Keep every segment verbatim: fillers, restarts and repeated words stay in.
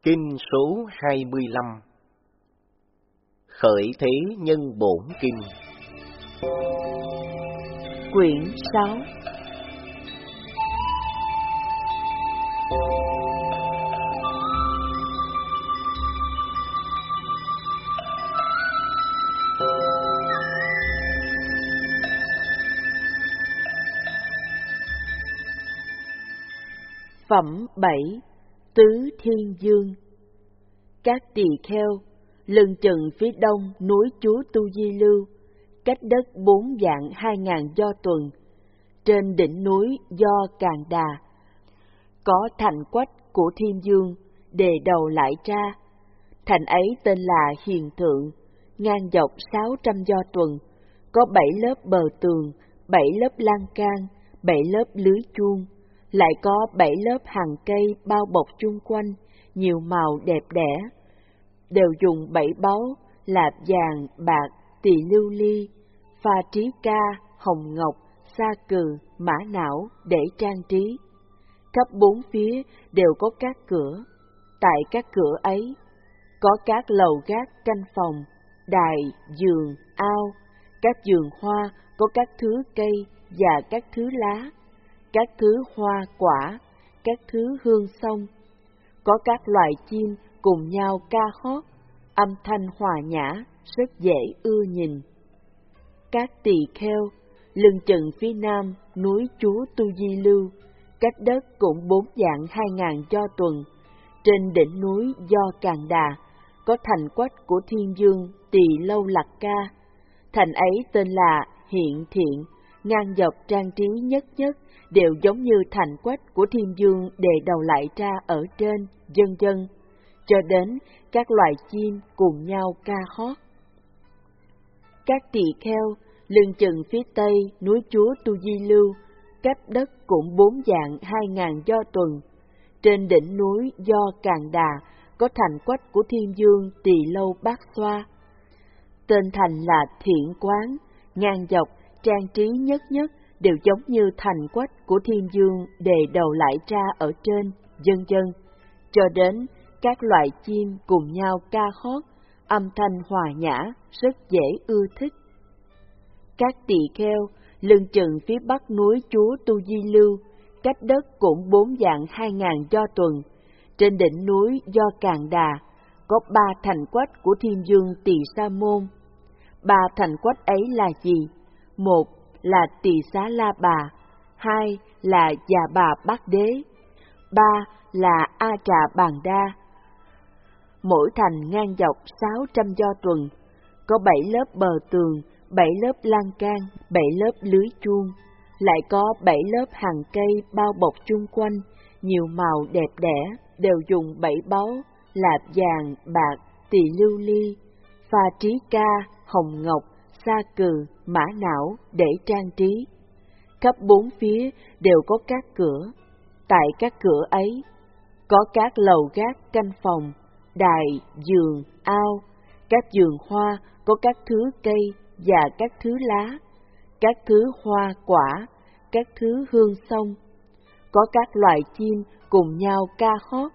Kinh số hai mươi lăm. Khởi thế nhân bổn kinh. Quyển sáu. Phẩm bảy. Tứ Thiên Dương. Các tỳ kheo, lưng chừng phía đông núi Chúa Tu Di Lưu, cách đất bốn vạn hai ngàn do tuần, trên đỉnh núi Do Càn Đà, có thành quách của Thiên Dương đề đầu lại ra. Thành ấy tên là Hiền Thượng, ngang dọc sáu trăm do tuần, có bảy lớp bờ tường, bảy lớp lan can, bảy lớp lưới chuông, lại có bảy lớp hàng cây bao bọc chung quanh, nhiều màu đẹp đẽ, đều dùng bảy báu là vàng, bạc, tỳ lưu ly, pha trí ca, hồng ngọc, sa cừ, mã não để trang trí. Khắp bốn phía đều có các cửa. Tại các cửa ấy có các lầu gác canh phòng, đài, giường, ao, các vườn hoa có các thứ cây và các thứ lá, các thứ hoa quả, các thứ hương xông, có các loài chim cùng nhau ca hót, âm thanh hòa nhã, rất dễ ưa nhìn. Các tỳ kheo, lưng chừng phía nam núi Chúa Tu Di Lưu, cách đất cũng bốn vạn hai ngàn do tuần, trên đỉnh núi Do Càn Đà, có thành quách của Thiên Dương Tỳ Lâu Lặc Ca. Thành ấy tên là Hiện Thiện, ngang dọc trang trí nhất nhất, đều giống như thành quách của Thiên Dương đề đầu lại ra ở trên, vân vân, cho đến các loài chim cùng nhau ca hót. Các tỳ kheo, lưng chừng phía tây núi Chúa Tu Di Lưu, cách đất cũng bốn vạn hai ngàn do tuần, trên đỉnh núi Do Càn Đà, có thành quách của Thiên Dương Tỳ Lâu Bát Xoa. Tên thành là Thiện Quán, ngang dọc trang trí nhất nhất, đều giống như thành quách của Thiên Dương đề đầu lại ra ở trên, vân vân, cho đến các loài chim cùng nhau ca hót, âm thanh hòa nhã, rất dễ ưa thích. Các tỳ kheo, lưng chừng phía bắc núi Chúa Tu Di Lưu, cách đất cũng bốn vạn hai ngàn do tuần, trên đỉnh núi Do Càn Đà, có ba thành quách của Thiên Dương Tỳ Sa Môn. Ba thành quách ấy là gì? Một là Tỳ Xá La Bà, hai là Già Bà Bát Đế, ba là A Trà Bàn Đa. Mỗi thành ngang dọc sáu trăm do tuần, có bảy lớp bờ tường, bảy lớp lan can, bảy lớp lưới chuông, lại có bảy lớp hàng cây bao bọc chung quanh, nhiều màu đẹp đẽ, đều dùng bảy báu là vàng, bạc, tỳ lưu ly, pha trí ca, hồng ngọc, sa cừ, mã não để trang trí. Khắp bốn phía đều có các cửa. Tại các cửa ấy có các lầu gác canh phòng, đài, giường, ao, các vườn hoa có các thứ cây và các thứ lá, các thứ hoa quả, các thứ hương xông, có các loài chim cùng nhau ca hót.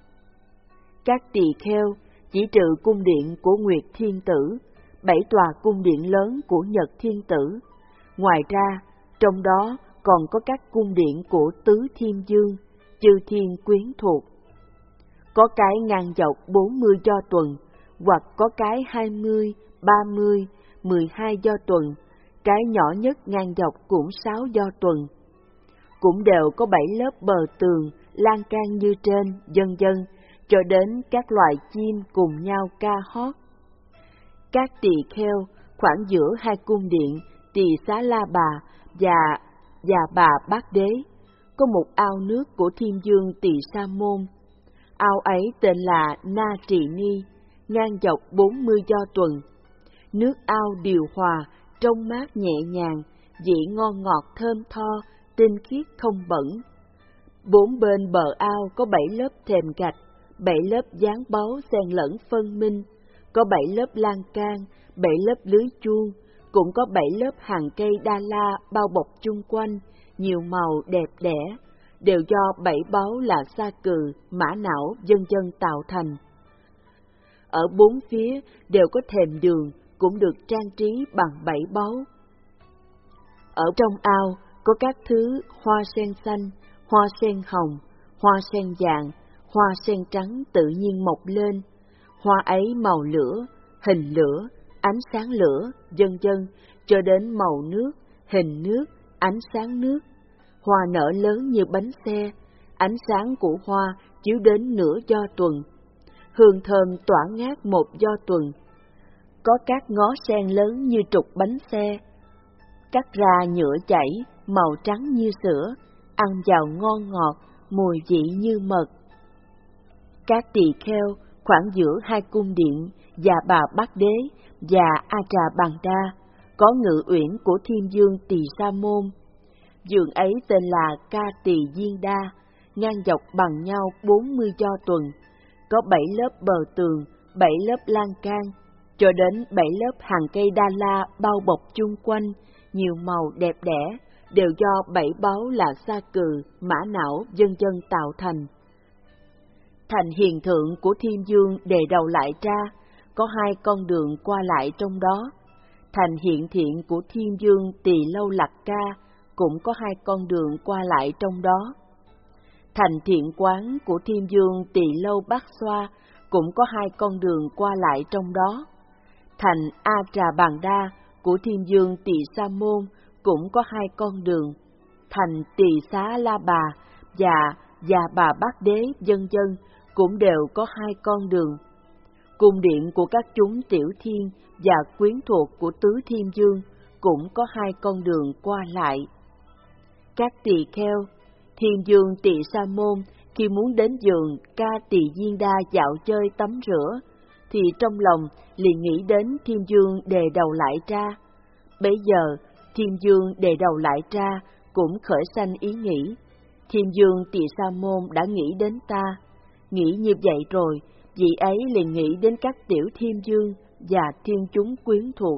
Các tỳ kheo, chỉ trừ cung điện của Nguyệt Thiên Tử, bảy tòa cung điện lớn của Nhật Thiên Tử, ngoài ra trong đó còn có các cung điện của Tứ Thiên Dương, Chư Thiên Quyến thuộc. Có cái ngang dọc bốn mươi do tuần, hoặc có cái hai mươi, ba mươi, mười hai do tuần, cái nhỏ nhất ngang dọc cũng sáu do tuần. Cũng đều có bảy lớp bờ tường, lan can như trên, vân vân, cho đến các loài chim cùng nhau ca hót. Các tỳ kheo, khoảng giữa hai cung điện Tỳ Xá La Bà và Già Bà Bát Đế, có một ao nước của Thiên Dương Tỳ Sa Môn. Ao ấy tên là Na Trì Ni, ngang dọc bốn mươi do tuần. Nước ao điều hòa, trong mát nhẹ nhàng, vị ngon ngọt thơm tho, tinh khiết không bẩn. Bốn bên bờ ao có bảy lớp thềm gạch, bảy lớp dán báu xen lẫn phân minh, có bảy lớp lan can, bảy lớp lưới chuông, cũng có bảy lớp hàng cây đa la bao bọc chung quanh, nhiều màu đẹp đẽ, đều do bảy báu là sa cừ, mã não, vân vân tạo thành. Ở bốn phía đều có thềm đường, cũng được trang trí bằng bảy báu. Ở trong ao có các thứ hoa sen xanh, hoa sen hồng, hoa sen vàng, hoa sen trắng tự nhiên mọc lên. Hoa ấy màu lửa, hình lửa, ánh sáng lửa, vân vân, cho đến màu nước, hình nước, ánh sáng nước. Hoa nở lớn như bánh xe, ánh sáng của hoa chiếu đến nửa do tuần. Hương thơm tỏa ngát một do tuần. Có các ngó sen lớn như trục bánh xe. Cắt ra nhựa chảy, màu trắng như sữa, ăn vào ngon ngọt, mùi vị như mật. Các tỳ kheo khoảng giữa hai cung điện và bà Bát Đế và A Trà Bàn Đa có ngự uyển của Thiên Dương Tỳ Sa Môn. Vườn ấy tên là Ca Tỳ Viên Đa, ngang dọc bằng nhau bốn mươi do tuần, có bảy lớp bờ tường, bảy lớp lan can, cho đến bảy lớp hàng cây đa la bao bọc chung quanh, nhiều màu đẹp đẽ, đều do bảy báu là sa cừ, mã não, vân vân tạo thành. Thành hiền thượng của Thiên Dương đề đầu lại ra, có hai con đường qua lại trong đó. Thành hiện thiện của Thiên Dương Tỳ Lâu Lạc Ca cũng có hai con đường qua lại trong đó. Thành thiện quán của Thiên Dương Tỳ Lâu Bát Xoa cũng có hai con đường qua lại trong đó. Thành A Trà Bàn Đa của Thiên Dương Tỳ Sa Môn cũng có hai con đường. Thành Tỳ Xá La Bà và và Bà Bát Đế vân vân cũng đều có hai con đường. Cung điện của các chúng tiểu thiên và quyến thuộc của tứ Thiên Dương cũng có hai con đường qua lại. Các tỳ kheo, Thiên Dương Tỳ Sa Môn khi muốn đến vườn Ca Tỳ Viên Đa dạo chơi tắm rửa, thì trong lòng liền nghĩ đến Thiên Dương đề đầu lại ra. Bấy giờ, Thiên Dương đề đầu lại ra cũng khởi sanh ý nghĩ, Thiên Dương Tỳ Sa Môn đã nghĩ đến ta. Nghĩ như vậy rồi, vị ấy liền nghĩ đến các tiểu Thiên Dương và thiên chúng quyến thuộc.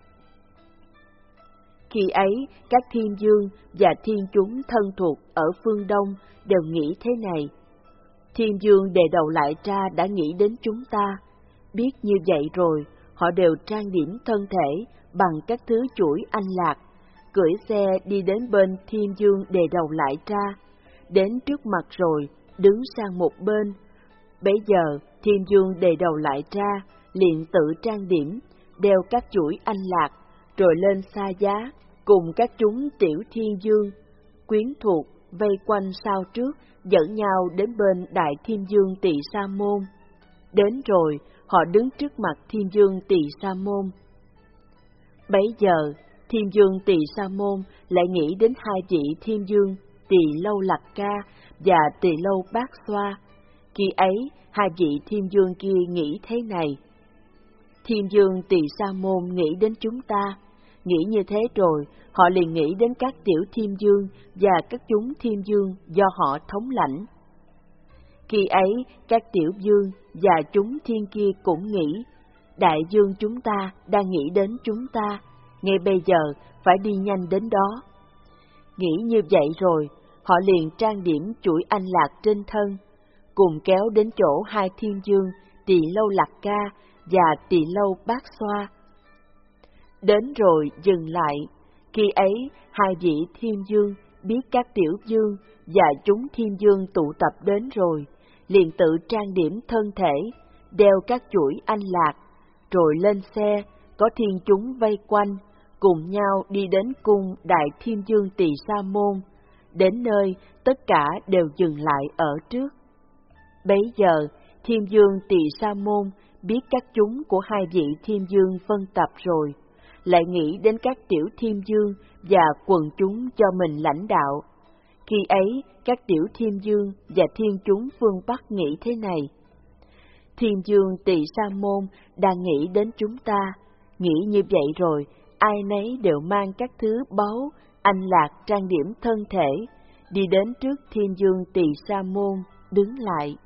Khi ấy, các Thiên Dương và thiên chúng thân thuộc ở phương Đông đều nghĩ thế này: Thiên Dương đề đầu lại ra đã nghĩ đến chúng ta. Biết như vậy rồi, họ đều trang điểm thân thể bằng các thứ chuỗi anh lạc, cưỡi xe đi đến bên Thiên Dương đề đầu lại ra, đến trước mặt rồi, đứng sang một bên. Bấy giờ, Thiên Dương đề đầu lại ra, liền tự trang điểm, đeo các chuỗi anh lạc, rồi lên xa giá, cùng các chúng tiểu Thiên Dương, quyến thuộc, vây quanh sau trước, dẫn nhau đến bên Đại Thiên Dương Tỳ Sa Môn. Đến rồi, họ đứng trước mặt Thiên Dương Tỳ Sa Môn. Bấy giờ, Thiên Dương Tỳ Sa Môn lại nghĩ đến hai vị Thiên Dương Tỳ Lâu Lạc Ca và Tỳ Lâu Bát Xoa. Khi ấy, hai vị Thiên Dương kia nghĩ thế này: Thiên Dương Tỳ Sa Môn nghĩ đến chúng ta. Nghĩ như thế rồi, họ liền nghĩ đến các tiểu Thiên Dương và các chúng Thiên Dương do họ thống lãnh. Khi ấy, các tiểu Dương và chúng thiên kia cũng nghĩ, Đại Dương chúng ta đang nghĩ đến chúng ta, ngay bây giờ phải đi nhanh đến đó. Nghĩ như vậy rồi, họ liền trang điểm chuỗi anh lạc trên thân, cùng kéo đến chỗ hai Thiên Dương Tỳ Lâu Lạc Ca và Tỳ Lâu Bát Xoa. Đến rồi dừng lại. Khi ấy, hai vị Thiên Dương biết các tiểu Dương và chúng Thiên Dương tụ tập đến rồi, liền tự trang điểm thân thể, đeo các chuỗi anh lạc, rồi lên xe, có thiên chúng vây quanh, cùng nhau đi đến cung Đại Thiên Dương Tỳ Sa Môn. Đến nơi, tất cả đều dừng lại ở trước. Bấy giờ, Thiên Dương Tỳ Sa Môn biết các chúng của hai vị Thiên Dương phân tập rồi, lại nghĩ đến các tiểu Thiên Dương và quần chúng cho mình lãnh đạo. Khi ấy, các tiểu Thiên Dương và thiên chúng phương Bắc nghĩ thế này: Thiên Dương Tỳ Sa Môn đang nghĩ đến chúng ta. Nghĩ như vậy rồi, ai nấy đều mang các thứ báu, anh lạc trang điểm thân thể, đi đến trước Thiên Dương Tỳ Sa Môn, đứng lại.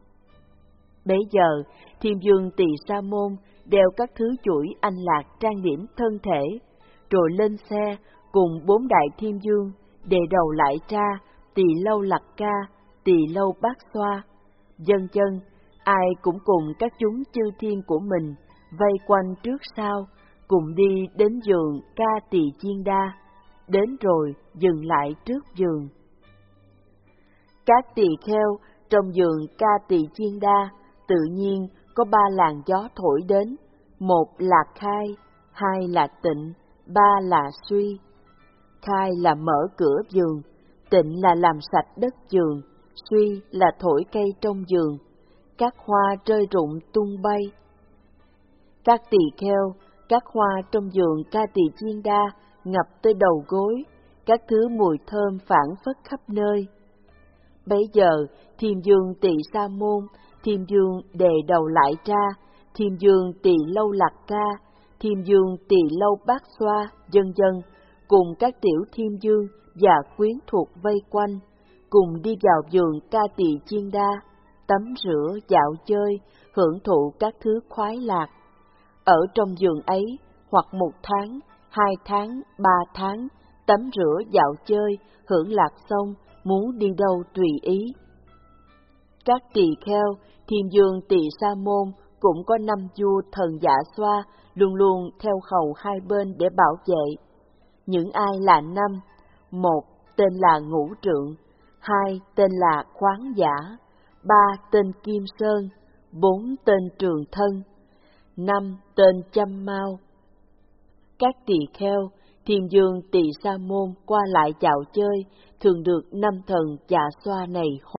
Bấy giờ, Thiên Dương Tỳ Sa Môn đeo các thứ chuỗi anh lạc trang điểm thân thể, rồi lên xe cùng bốn Đại Thiên Dương, đề đầu lại ra, Tỳ Lâu Lặc Ca, Tỳ Lâu Bát Xoa, vân vân, ai cũng cùng các chúng chư thiên của mình vây quanh trước sau, cùng đi đến vườn Ca Tỳ Chiên Đa, đến rồi dừng lại trước vườn. Các tỳ kheo trong vườn Ca Tỳ Chiên Đa tự nhiên có ba làn gió thổi đến, một là khai, hai là tịnh, ba là suy. Khai là mở cửa vườn, tịnh là làm sạch đất vườn, suy là thổi cây trong vườn, các hoa rơi rụng tung bay. Các tỳ kheo, các hoa trong vườn Ca Tỳ Chiên Đa ngập tới đầu gối, các thứ mùi thơm phảng phất khắp nơi. Bấy giờ, Thiêm Vương Tỳ Sa Môn, Thiêm Vương đề đầu lại ra, Thiêm Vương Tỳ Lâu Lặc Ca, Thiêm Vương Tỳ Lâu Bát Xoa, vân vân, cùng các tiểu Thiêm Vương và quyến thuộc vây quanh, cùng đi vào vườn Ca Tỳ Chiên Đa, tắm rửa, dạo chơi, hưởng thụ các thứ khoái lạc. Ở trong vườn ấy, hoặc một tháng, hai tháng, ba tháng, tắm rửa, dạo chơi, hưởng lạc xong, muốn đi đâu tùy ý. Các tỳ kheo, Thiêm Vương Tỳ Sa Môn cũng có năm vua thần Dạ Xoa luôn luôn theo hầu hai bên để bảo vệ. Những ai là năm: một tên là Ngũ Trượng, hai tên là Khoáng Giả, ba tên Kim Sơn, bốn tên Trường Thân, năm tên Chăm Mau. Các tỳ kheo, Thiêm Vương Tỳ Sa Môn qua lại dạo chơi thường được năm thần Dạ Xoa này